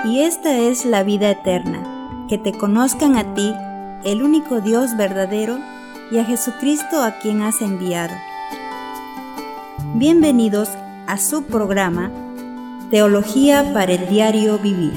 y esta es la vida eterna, que te conozcan a ti, el único Dios verdadero, y a Jesucristo a quien has enviado. Bienvenidos a su programa Teología para el Diario Vivir.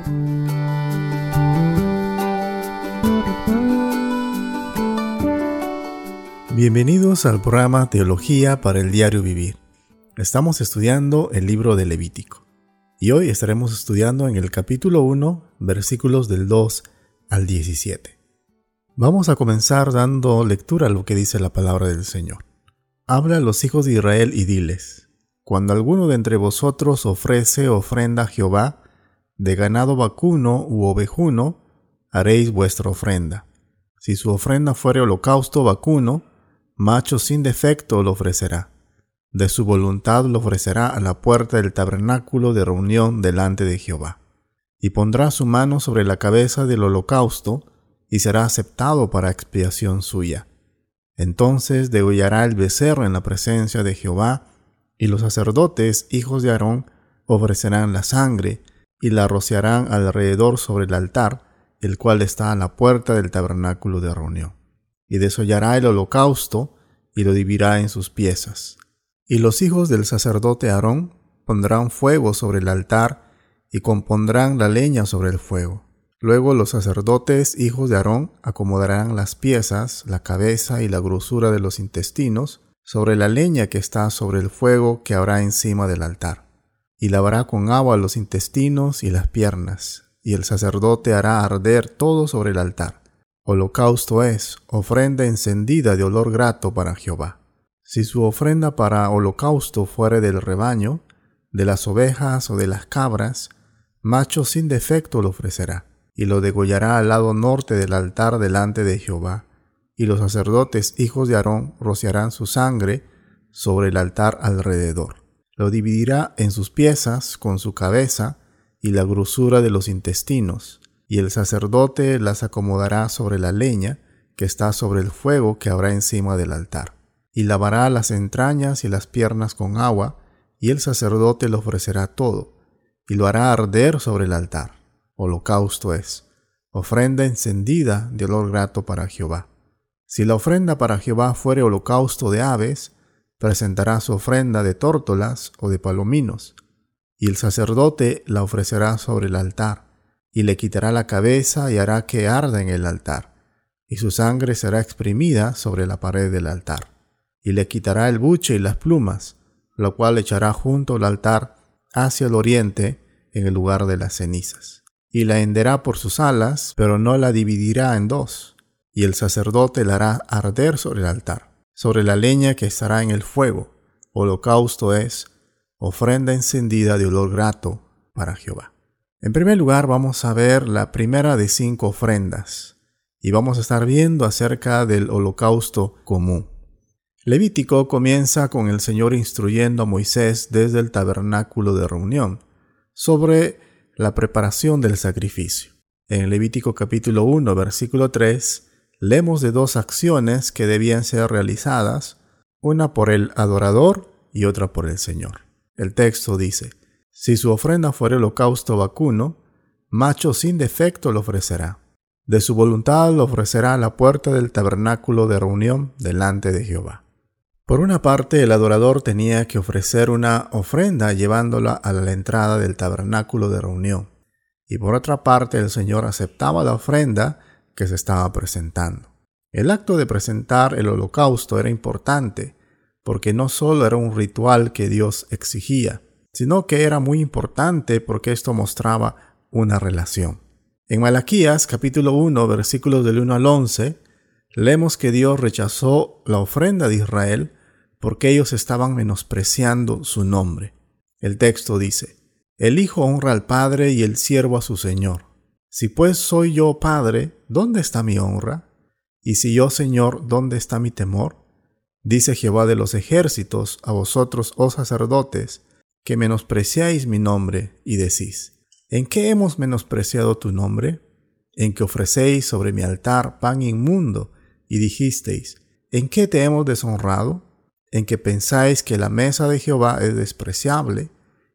Bienvenidos al programa Teología para el Diario Vivir. Estamos estudiando el libro de Levítico y hoy estaremos estudiando en el capítulo 1, versículos del 2 al 17. Vamos a comenzar dando lectura a lo que dice la palabra del Señor. Habla a los hijos de Israel y diles: cuando alguno de entre vosotros ofrece ofrenda a Jehová, de ganado vacuno u ovejuno, haréis vuestra ofrenda. Si su ofrenda fuere holocausto vacuno, macho sin defecto lo ofrecerá. De su voluntad lo ofrecerá a la puerta del tabernáculo de reunión delante de Jehová. Y pondrá su mano sobre la cabeza del holocausto, y será aceptado para expiación suya. Entonces degollará el becerro en la presencia de Jehová, y los sacerdotes, hijos de Aarón, ofrecerán la sangre, y la rociarán alrededor sobre el altar, el cual está a la puerta del tabernáculo de reunión. Y desollará el holocausto, y lo dividirá en sus piezas. Y los hijos del sacerdote Aarón pondrán fuego sobre el altar, y compondrán la leña sobre el fuego. Luego los sacerdotes, hijos de Aarón, acomodarán las piezas, la cabeza y la grosura de los intestinos sobre la leña que está sobre el fuego que habrá encima del altar. Y lavará con agua los intestinos y las piernas, y el sacerdote hará arder todo sobre el altar. Holocausto es, ofrenda encendida de olor grato para Jehová. Si su ofrenda para holocausto fuere del rebaño, de las ovejas o de las cabras, macho sin defecto lo ofrecerá. Y lo degollará al lado norte del altar delante de Jehová. Y los sacerdotes, hijos de Aarón, rociarán su sangre sobre el altar alrededor. Lo dividirá en sus piezas con su cabeza y la grosura de los intestinos. Y el sacerdote las acomodará sobre la leña que está sobre el fuego que habrá encima del altar. Y lavará las entrañas y las piernas con agua, y el sacerdote lo ofrecerá todo, y lo hará arder sobre el altar. Holocausto es, ofrenda encendida de olor grato para Jehová. Si la ofrenda para Jehová fuere holocausto de aves, presentará su ofrenda de tórtolas o de palominos, y el sacerdote la ofrecerá sobre el altar, y le quitará la cabeza y hará que arda en el altar, y su sangre será exprimida sobre la pared del altar. Y le quitará el buche y las plumas, lo cual echará junto al altar hacia el oriente en el lugar de las cenizas. Y la henderá por sus alas, pero no la dividirá en dos. Y el sacerdote la hará arder sobre el altar, sobre la leña que estará en el fuego. Holocausto es, ofrenda encendida de olor grato para Jehová. En primer lugar, vamos a ver la primera de 5 ofrendas, y vamos a estar viendo acerca del holocausto común. Levítico comienza con el Señor instruyendo a Moisés desde el tabernáculo de reunión sobre la preparación del sacrificio. En Levítico capítulo 1, versículo 3, leemos de 2 acciones que debían ser realizadas, una por el adorador y otra por el Señor. El texto dice: si su ofrenda fuere holocausto vacuno, macho sin defecto lo ofrecerá. De su voluntad lo ofrecerá a la puerta del tabernáculo de reunión delante de Jehová. Por una parte, el adorador tenía que ofrecer una ofrenda llevándola a la entrada del tabernáculo de reunión. Y por otra parte, el Señor aceptaba la ofrenda que se estaba presentando. El acto de presentar el holocausto era importante, porque no solo era un ritual que Dios exigía, sino que era muy importante porque esto mostraba una relación. En Malaquías capítulo 1, versículos del 1 al 11, leemos que Dios rechazó la ofrenda de Israel porque ellos estaban menospreciando su nombre. El texto dice: el hijo honra al padre y el siervo a su señor. Si pues soy yo padre, ¿dónde está mi honra? Y si yo señor, ¿dónde está mi temor? Dice Jehová de los ejércitos a vosotros, oh sacerdotes, que menospreciáis mi nombre y decís: ¿en qué hemos menospreciado tu nombre? En que ofrecéis sobre mi altar pan inmundo, y dijisteis: ¿en qué te hemos deshonrado? En que pensáis que la mesa de Jehová es despreciable,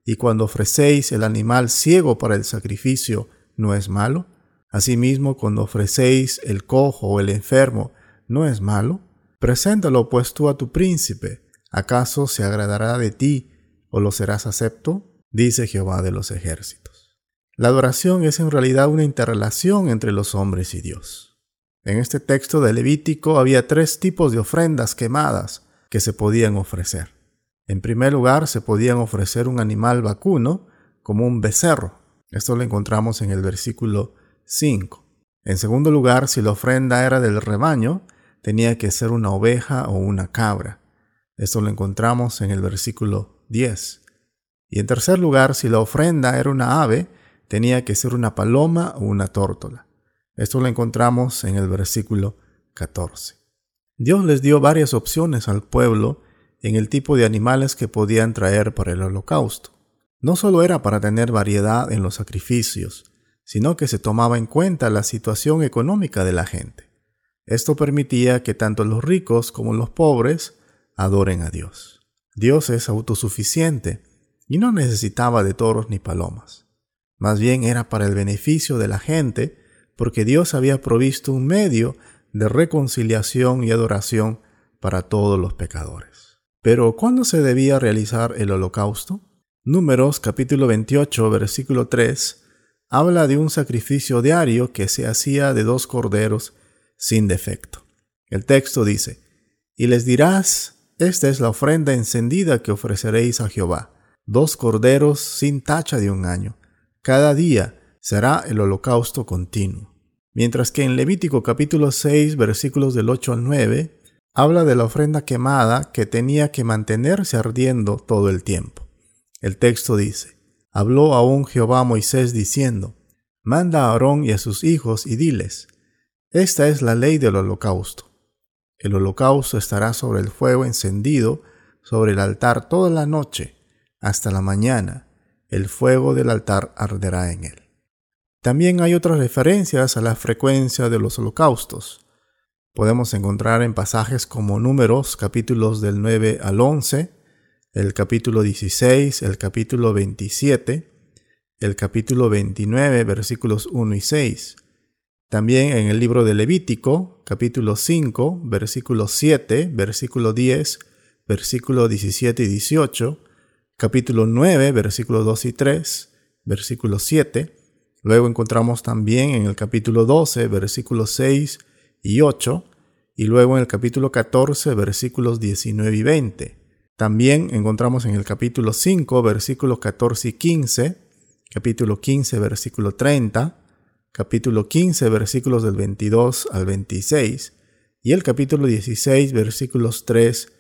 Y cuando ofrecéis el animal ciego para el sacrificio, ¿no es malo? Asimismo, cuando ofrecéis el cojo o el enfermo, ¿no es malo? Preséntalo pues tú a tu príncipe. ¿Acaso se agradará de ti o lo serás acepto? Dice Jehová de los ejércitos. La adoración es en realidad una interrelación entre los hombres y Dios. En este texto de Levítico había 3 tipos de ofrendas quemadas que se podían ofrecer. En primer lugar, se podían ofrecer un animal vacuno, como un becerro. Esto lo encontramos en el versículo 5. En segundo lugar, si la ofrenda era del rebaño, tenía que ser una oveja o una cabra. Esto lo encontramos en el versículo 10. Y en tercer lugar, si la ofrenda era una ave, tenía que ser una paloma o una tórtola. Esto lo encontramos en el versículo 14. Dios les dio varias opciones al pueblo en el tipo de animales que podían traer para el holocausto. No solo era para tener variedad en los sacrificios, sino que se tomaba en cuenta la situación económica de la gente. Esto permitía que tanto los ricos como los pobres adoren a Dios. Dios es autosuficiente y no necesitaba de toros ni palomas. Más bien era para el beneficio de la gente, porque Dios había provisto un medio de reconciliación y adoración para todos los pecadores. Pero, ¿cuándo se debía realizar el holocausto? Números capítulo 28, versículo 3, habla de un sacrificio diario que se hacía de 2 corderos sin defecto. El texto dice: «Y les dirás, esta es la ofrenda encendida que ofreceréis a Jehová, 2 corderos sin tacha de 1 año. Cada día será el holocausto continuo». Mientras que en Levítico capítulo 6, versículos del 8 al 9, habla de la ofrenda quemada que tenía que mantenerse ardiendo todo el tiempo. El texto dice: «Habló aún Jehová a Moisés diciendo: Manda a Aarón y a sus hijos y diles: Esta es la ley del holocausto. El holocausto estará sobre el fuego encendido sobre el altar toda la noche, hasta la mañana. El fuego del altar arderá en él». También hay otras referencias a la frecuencia de los holocaustos. Podemos encontrar en pasajes como Números, capítulos del 9 al 11, el capítulo 16, el capítulo 27, el capítulo 29, versículos 1 y 6. También en el libro de Levítico, capítulo 5, versículo 7, versículo 10, versículo 17 y 18, capítulo 9, versículos 2 y 3, versículo 7. Luego encontramos también en el capítulo 12, versículos 6 y 8, y luego en el capítulo 14, versículos 19 y 20. También encontramos en el capítulo 5, versículos 14 y 15, capítulo 15, versículo 30, capítulo 15, versículos del 22 al 26, y el capítulo 16, versículos 3,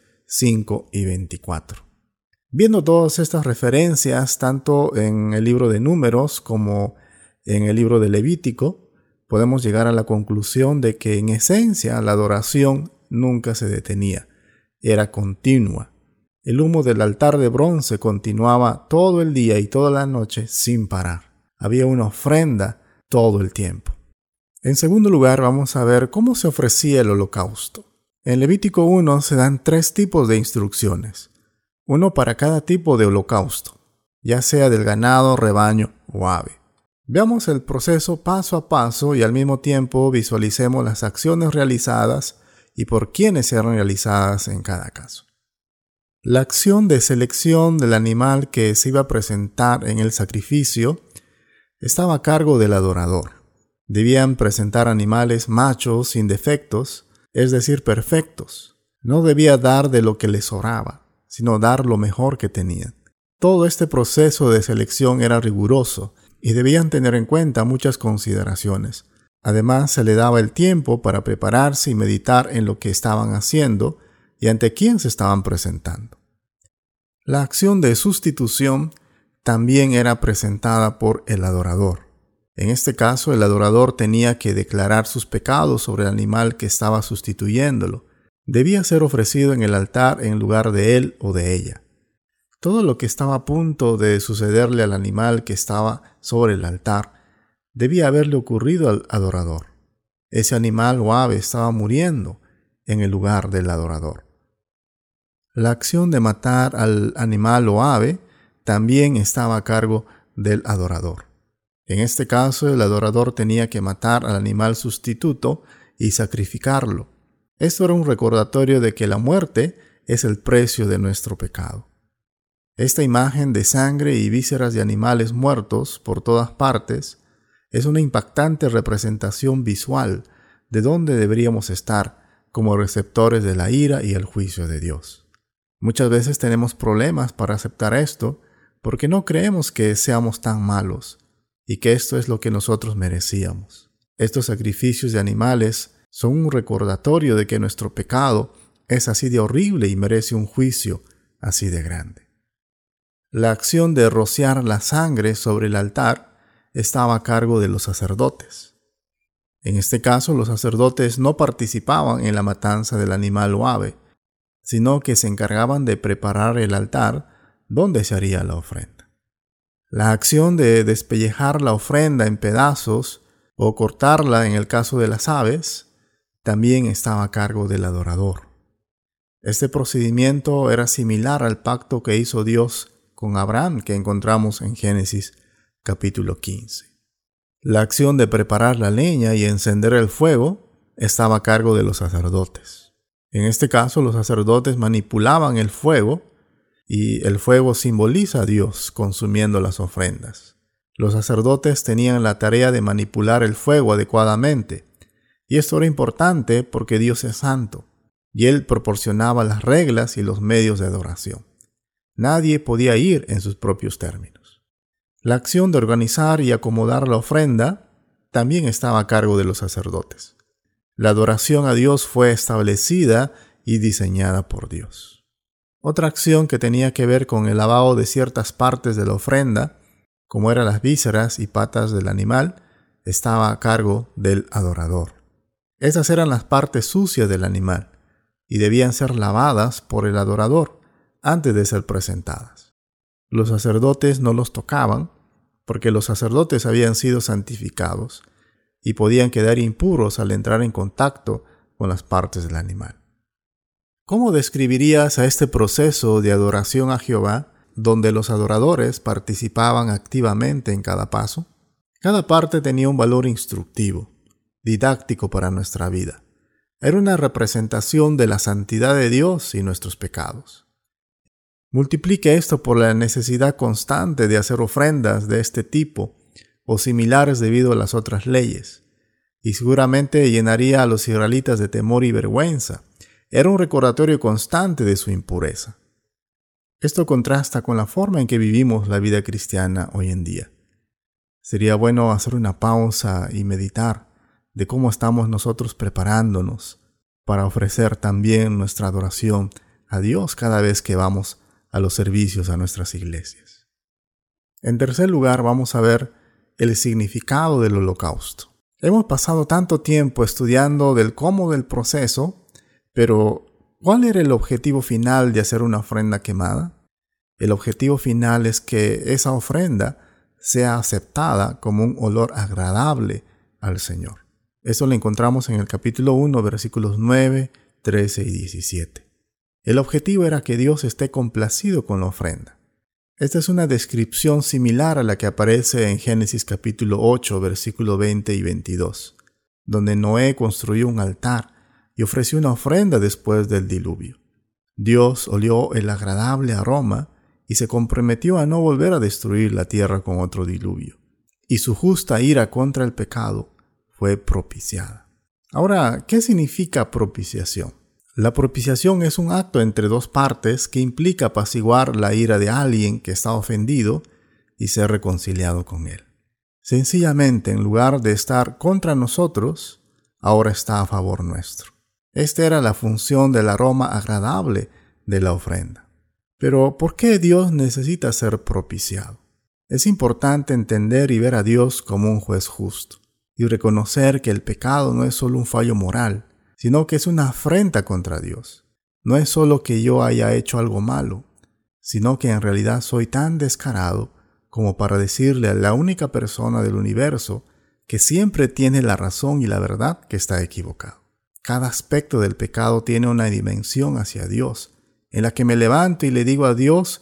5 y 24. Viendo todas estas referencias, tanto en el libro de Números como en el libro de Levítico, podemos llegar a la conclusión de que en esencia la adoración nunca se detenía, era continua. El humo del altar de bronce continuaba todo el día y toda la noche sin parar. Había una ofrenda todo el tiempo. En segundo lugar, vamos a ver cómo se ofrecía el holocausto. En Levítico 1 se dan 3 tipos de instrucciones, uno para cada tipo de holocausto, ya sea del ganado, rebaño o ave. Veamos el proceso paso a paso y al mismo tiempo visualicemos las acciones realizadas y por quiénes eran realizadas en cada caso. La acción de selección del animal que se iba a presentar en el sacrificio estaba a cargo del adorador. Debían presentar animales machos sin defectos, es decir, perfectos. No debía dar de lo que les sobraba, sino dar lo mejor que tenían. Todo este proceso de selección era riguroso y debían tener en cuenta muchas consideraciones. Además, se le daba el tiempo para prepararse y meditar en lo que estaban haciendo y ante quién se estaban presentando. La acción de sustitución también era presentada por el adorador. En este caso, el adorador tenía que declarar sus pecados sobre el animal que estaba sustituyéndolo. Debía ser ofrecido en el altar en lugar de él o de ella. Todo lo que estaba a punto de sucederle al animal que estaba sobre el altar debía haberle ocurrido al adorador. Ese animal o ave estaba muriendo en el lugar del adorador. La acción de matar al animal o ave también estaba a cargo del adorador. En este caso, el adorador tenía que matar al animal sustituto y sacrificarlo. Esto era un recordatorio de que la muerte es el precio de nuestro pecado. Esta imagen de sangre y vísceras de animales muertos por todas partes es una impactante representación visual de dónde deberíamos estar como receptores de la ira y el juicio de Dios. Muchas veces tenemos problemas para aceptar esto porque no creemos que seamos tan malos y que esto es lo que nosotros merecíamos. Estos sacrificios de animales son un recordatorio de que nuestro pecado es así de horrible y merece un juicio así de grande. La acción de rociar la sangre sobre el altar estaba a cargo de los sacerdotes. En este caso, los sacerdotes no participaban en la matanza del animal o ave, sino que se encargaban de preparar el altar donde se haría la ofrenda. La acción de despellejar la ofrenda en pedazos o cortarla en el caso de las aves también estaba a cargo del adorador. Este procedimiento era similar al pacto que hizo Dios con Abraham que encontramos en Génesis capítulo 15. La acción de preparar la leña y encender el fuego estaba a cargo de los sacerdotes. En este caso, los sacerdotes manipulaban el fuego y el fuego simboliza a Dios consumiendo las ofrendas. Los sacerdotes tenían la tarea de manipular el fuego adecuadamente, y esto era importante porque Dios es santo, y Él proporcionaba las reglas y los medios de adoración. Nadie podía ir en sus propios términos. La acción de organizar y acomodar la ofrenda también estaba a cargo de los sacerdotes. La adoración a Dios fue establecida y diseñada por Dios. Otra acción que tenía que ver con el lavado de ciertas partes de la ofrenda, como eran las vísceras y patas del animal, estaba a cargo del adorador. Esas eran las partes sucias del animal y debían ser lavadas por el adorador antes de ser presentadas. Los sacerdotes no los tocaban porque los sacerdotes habían sido santificados y podían quedar impuros al entrar en contacto con las partes del animal. ¿Cómo describirías a este proceso de adoración a Jehová, donde los adoradores participaban activamente en cada paso? Cada parte tenía un valor instructivo, didáctico para nuestra vida. Era una representación de la santidad de Dios y nuestros pecados. Multiplique esto por la necesidad constante de hacer ofrendas de este tipo o similares debido a las otras leyes, y seguramente llenaría a los israelitas de temor y vergüenza. Era un recordatorio constante de su impureza. Esto contrasta con la forma en que vivimos la vida cristiana hoy en día. Sería bueno hacer una pausa y meditar de cómo estamos nosotros preparándonos para ofrecer también nuestra adoración a Dios cada vez que vamos a los servicios a nuestras iglesias. En tercer lugar, vamos a ver el significado del holocausto. Hemos pasado tanto tiempo estudiando del cómo del proceso, pero ¿cuál era el objetivo final de hacer una ofrenda quemada? El objetivo final es que esa ofrenda sea aceptada como un olor agradable al Señor. Eso lo encontramos en el capítulo 1, versículos 9, 13 y 17. El objetivo era que Dios esté complacido con la ofrenda. Esta es una descripción similar a la que aparece en Génesis capítulo 8, versículo 20 y 22, donde Noé construyó un altar y ofreció una ofrenda después del diluvio. Dios olió el agradable aroma y se comprometió a no volver a destruir la tierra con otro diluvio, y su justa ira contra el pecado fue propiciada. Ahora, ¿qué significa propiciación? La propiciación es un acto entre dos partes que implica apaciguar la ira de alguien que está ofendido y ser reconciliado con él. Sencillamente, en lugar de estar contra nosotros, ahora está a favor nuestro. Esta era la función del aroma agradable de la ofrenda. Pero, ¿por qué Dios necesita ser propiciado? Es importante entender y ver a Dios como un juez justo y reconocer que el pecado no es solo un fallo moral, sino que es una afrenta contra Dios. No es solo que yo haya hecho algo malo, sino que en realidad soy tan descarado como para decirle a la única persona del universo que siempre tiene la razón y la verdad que está equivocado. Cada aspecto del pecado tiene una dimensión hacia Dios, en la que me levanto y le digo a Dios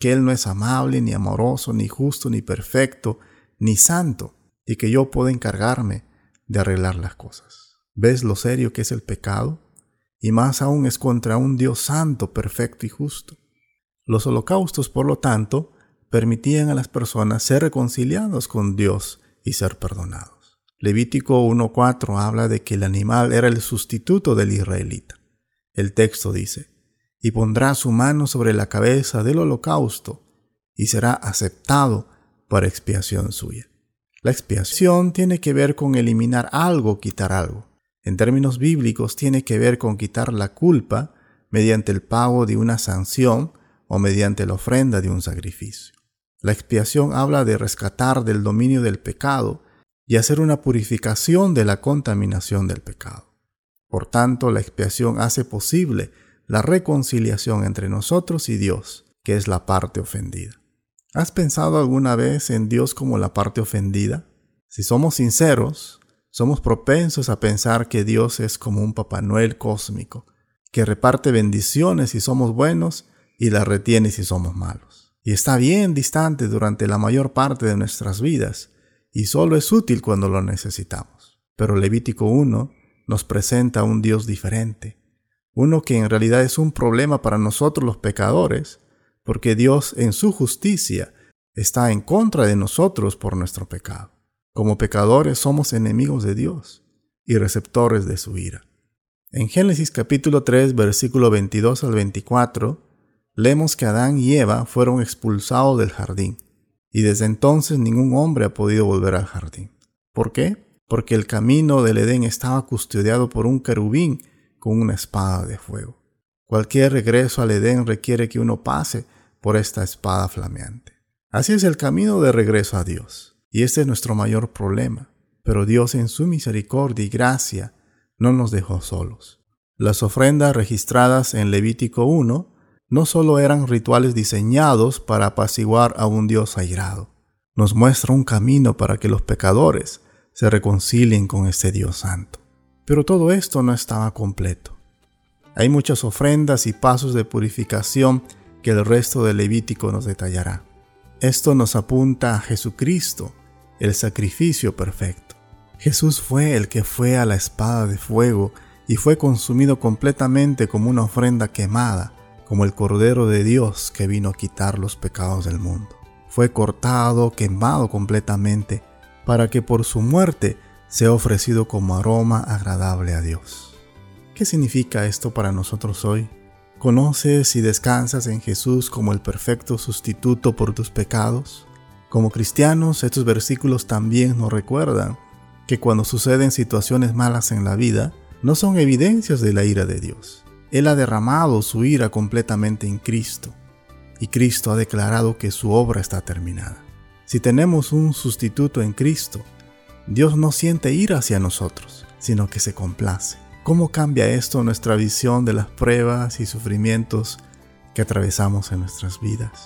que Él no es amable, ni amoroso, ni justo, ni perfecto, ni santo, y que yo puedo encargarme de arreglar las cosas. ¿Ves lo serio que es el pecado? Y más aún es contra un Dios santo, perfecto y justo. Los holocaustos, por lo tanto, permitían a las personas ser reconciliados con Dios y ser perdonados. Levítico 1:4 habla de que el animal era el sustituto del israelita. El texto dice: y pondrá su mano sobre la cabeza del holocausto y será aceptado para expiación suya. La expiación tiene que ver con eliminar algo, quitar algo. En términos bíblicos tiene que ver con quitar la culpa mediante el pago de una sanción o mediante la ofrenda de un sacrificio. La expiación habla de rescatar del dominio del pecado y hacer una purificación de la contaminación del pecado. Por tanto, la expiación hace posible la reconciliación entre nosotros y Dios, que es la parte ofendida. ¿Has pensado alguna vez en Dios como la parte ofendida? Si somos sinceros, somos propensos a pensar que Dios es como un Papá Noel cósmico, que reparte bendiciones si somos buenos y las retiene si somos malos. Y está bien distante durante la mayor parte de nuestras vidas, y solo es útil cuando lo necesitamos. Pero Levítico 1 nos presenta a un Dios diferente, uno que en realidad es un problema para nosotros los pecadores, porque Dios en su justicia está en contra de nosotros por nuestro pecado. Como pecadores somos enemigos de Dios y receptores de su ira. En Génesis capítulo 3, versículo 22 al 24, leemos que Adán y Eva fueron expulsados del jardín, y desde entonces ningún hombre ha podido volver al jardín. ¿Por qué? Porque el camino del Edén estaba custodiado por un querubín con una espada de fuego. Cualquier regreso al Edén requiere que uno pase por esta espada flameante. Así es el camino de regreso a Dios, y este es nuestro mayor problema. Pero Dios en su misericordia y gracia no nos dejó solos. Las ofrendas registradas en Levítico 1 no solo eran rituales diseñados para apaciguar a un Dios airado, nos muestra un camino para que los pecadores se reconcilien con este Dios santo. Pero todo esto no estaba completo. Hay muchas ofrendas y pasos de purificación que el resto del Levítico nos detallará. Esto nos apunta a Jesucristo, el sacrificio perfecto. Jesús fue el que fue a la espada de fuego y fue consumido completamente como una ofrenda quemada, como el Cordero de Dios que vino a quitar los pecados del mundo. Fue cortado, quemado completamente, para que por su muerte sea ofrecido como aroma agradable a Dios. ¿Qué significa esto para nosotros hoy? ¿Conoces y descansas en Jesús como el perfecto sustituto por tus pecados? Como cristianos, estos versículos también nos recuerdan que cuando suceden situaciones malas en la vida, no son evidencias de la ira de Dios. Él ha derramado su ira completamente en Cristo, y Cristo ha declarado que su obra está terminada. Si tenemos un sustituto en Cristo, Dios no siente ira hacia nosotros, sino que se complace. ¿Cómo cambia esto nuestra visión de las pruebas y sufrimientos que atravesamos en nuestras vidas?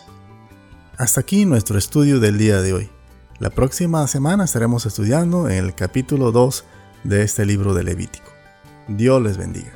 Hasta aquí nuestro estudio del día de hoy. La próxima semana estaremos estudiando en el capítulo 2 de este libro de Levítico. Dios les bendiga.